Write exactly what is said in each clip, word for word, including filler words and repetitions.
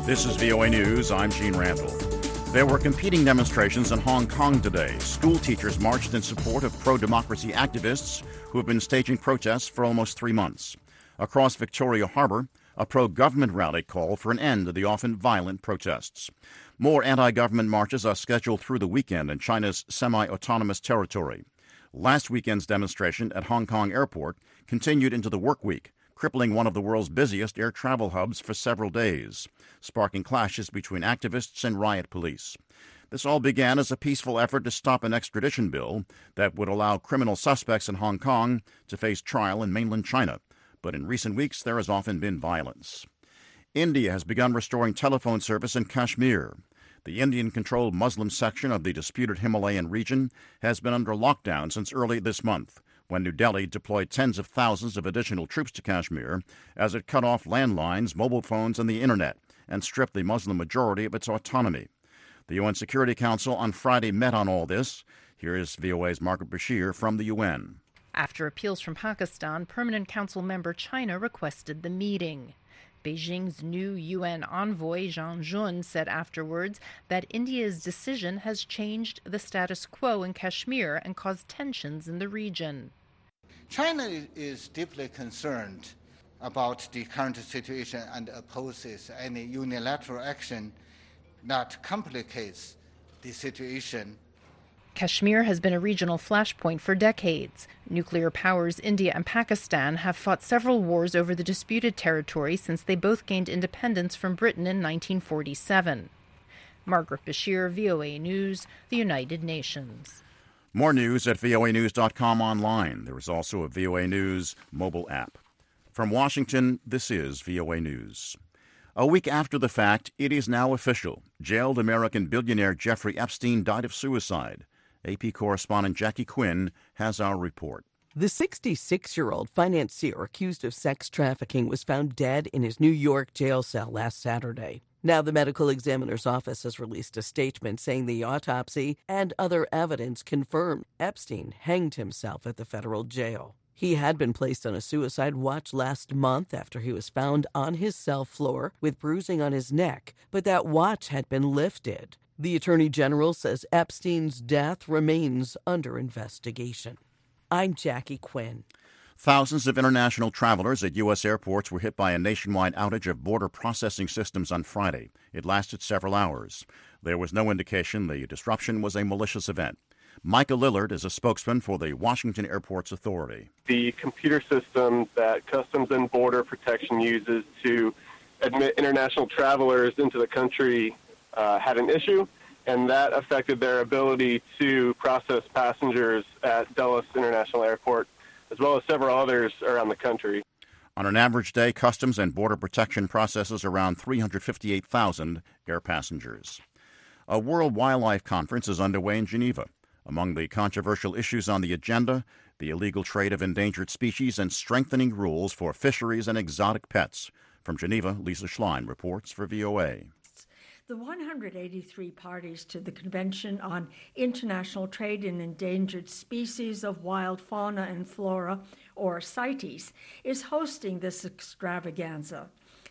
This is V O A News. I'm Gene Randall. There were competing demonstrations in Hong Kong today. School teachers marched in support of pro-democracy activists who have been staging protests for almost three months. Across Victoria Harbour, a pro-government rally called for an end to the often violent protests. More anti-government marches are scheduled through the weekend in China's semi-autonomous territory. Last weekend's demonstration at Hong Kong Airport continued into the work week, crippling one of the world's busiest air travel hubs for several days, sparking clashes between activists and riot police. This all began as a peaceful effort to stop an extradition bill that would allow criminal suspects in Hong Kong to face trial in mainland China. But in recent weeks, there has often been violence. India has begun restoring telephone service in Kashmir. The Indian-controlled Muslim section of the disputed Himalayan region has been under lockdown since early this month, when New Delhi deployed tens of thousands of additional troops to Kashmir as it cut off landlines, mobile phones, and the Internet, and stripped the Muslim majority of its autonomy. The U N Security Council on Friday met on all this. Here is V O A's Margaret Bashir from the U N. After appeals from Pakistan, Permanent Council member China requested the meeting. Beijing's new U N envoy, Zhang Jun, said afterwards that India's decision has changed the status quo in Kashmir and caused tensions in the region. China is deeply concerned about the current situation and opposes any unilateral action that complicates the situation. Kashmir has been a regional flashpoint for decades. Nuclear powers India and Pakistan have fought several wars over the disputed territory since they both gained independence from Britain in nineteen forty-seven. Margaret Bashir, V O A News, the United Nations. More news at V O A news dot com online. There is also a V O A News mobile app. From Washington, this is V O A News. A week after the fact, it is now official. Jailed American billionaire Jeffrey Epstein died of suicide. A P correspondent Jackie Quinn has our report. The sixty-six-year-old financier accused of sex trafficking was found dead in his New York jail cell last Saturday. Now the medical examiner's office has released a statement saying the autopsy and other evidence confirmed Epstein hanged himself at the federal jail. He had been placed on a suicide watch last month after he was found on his cell floor with bruising on his neck, but that watch had been lifted. The Attorney General says Epstein's death remains under investigation. I'm Jackie Quinn. Thousands of international travelers at U S airports were hit by a nationwide outage of border processing systems on Friday. It lasted several hours. There was no indication the disruption was a malicious event. Micah Lillard is a spokesman for the Washington Airports Authority. The computer system that Customs and Border Protection uses to admit international travelers into the country uh, had an issue, and that affected their ability to process passengers at Dulles International Airport, as well as several others around the country. On an average day, Customs and Border Protection processes around three hundred fifty-eight thousand air passengers. A World Wildlife Conference is underway in Geneva. Among the controversial issues on the agenda, the illegal trade of endangered species and strengthening rules for fisheries and exotic pets. From Geneva, Lisa Schlein reports for V O A. The one hundred eighty-three parties to the Convention on International Trade in Endangered Species of Wild Fauna and Flora, or CITES, is hosting this extravaganza.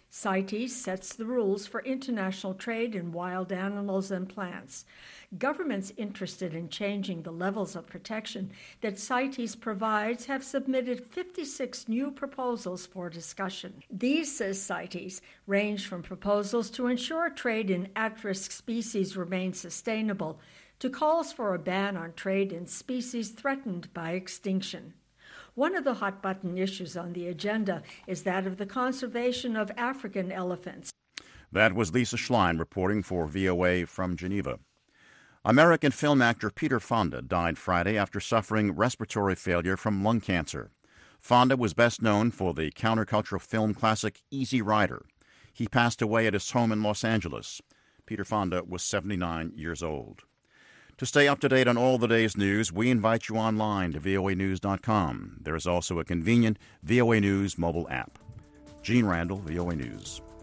CITES sets the rules for international trade in wild animals and plants. Governments interested in changing the levels of protection that CITES provides have submitted fifty-six new proposals for discussion. These, says CITES, range from proposals to ensure trade in at-risk species remains sustainable to calls for a ban on trade in species threatened by extinction. One of the hot-button issues on the agenda is that of the conservation of African elephants. That was Lisa Schlein reporting for V O A from Geneva. American film actor Peter Fonda died Friday after suffering respiratory failure from lung cancer. Fonda was best known for the countercultural film classic Easy Rider. He passed away at his home in Los Angeles. Peter Fonda was seventy-nine years old. To stay up to date on all the day's news, we invite you online to V O A news dot com. There is also a convenient V O A News mobile app. Gene Randall, V O A News.